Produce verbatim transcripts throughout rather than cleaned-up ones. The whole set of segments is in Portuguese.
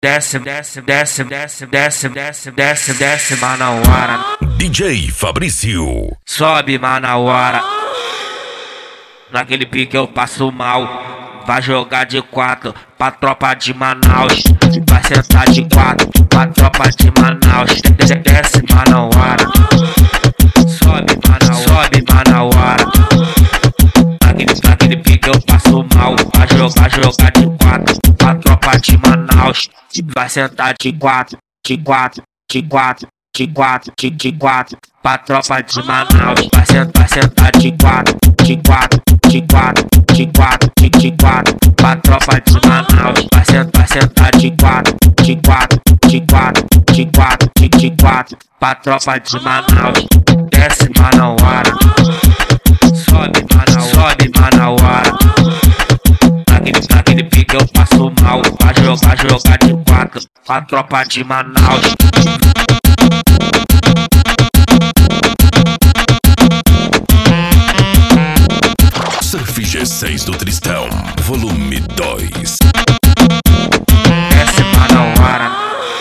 Desce, desce, desce, desce, desce, desce, desce, desce, Manauara. D J Fabrício. Sobe, Manauara. Naquele pique eu passo mal. Vai jogar de quatro pra tropa de Manaus. Vai sentar de quatro pra tropa de Manaus. Desce, Manauara. Sobe, Manauara. Sobe, Manauara. Naquele, naquele pique eu passo mal. Vai jogar, jogar de quatro pra tropa de Manaus. Vai sentar de quatro, de quatro, de quatro, de quatro, de, de quatro pra tropa de Manaus. Vai sentar, sentar de quatro, de quatro, de quatro, de quatro, de, de quatro pra tropa de Manaus. Vai sentar, sentar de quatro, de quatro, de quatro, de quatro, de, de quatro pra tropa de Manaus. Desce, Manauara. Sobe, Manauara. Sobe, Manauara. Naquele, naquele pique eu passo mal. Vai jogar, jogar de quatro pra tropa de Manaus. Surf G seis do Tristão, volume dois. Desce, Manauara.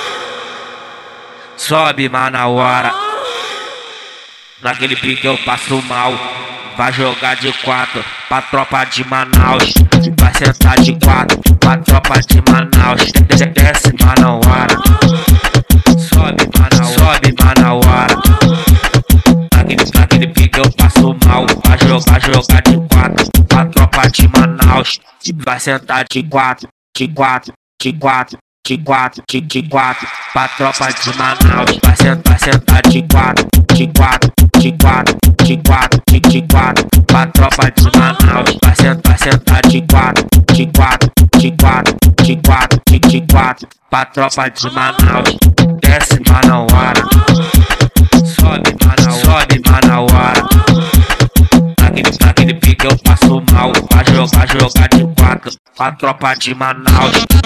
Sobe, Manauara. Naquele pique eu passo mal. Vai jogar de quatro pra tropa de Manaus. Vai sentar de quatro pra tropa de Manaus. Desce, Manauara. Sobe, Manauara. Sobe, Manauara. Naquele, naquele pique eu passo mal. Vai jogar, jogar de quatro pra tropa de Manaus. Vai sentar de quatro, de quatro, de quatro, de quatro, de, de quatro pra tropa de Manaus. Vai sentar, sentar de quatro, de quatro, de quatro, de quatro, de, de quatro pra tropa de Manaus. Vai sentar, sentar de quatro, de quatro, de quatro, de quatro, de, de quatro pra tropa de Manaus. Desce, Manauara. Sobe, Manauara. Sobe, Manauara. Naquele, naquele pique eu passo mal. Vai jogar, jogar de quatro pra tropa de Manaus.